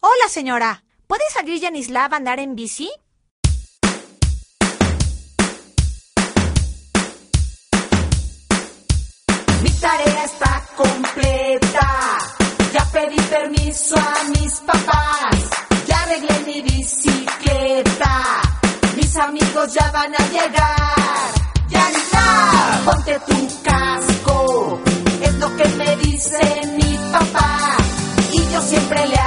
Hola, señora. ¿Puede salir Yanislav a andar en bici? Mi tarea está completa. Ya pedí permiso a mis papás. Ya arreglé mi bicicleta. Mis amigos ya van a llegar. Yanislav, ponte tu casco. Es lo que me dice mi papá. Y yo siempre le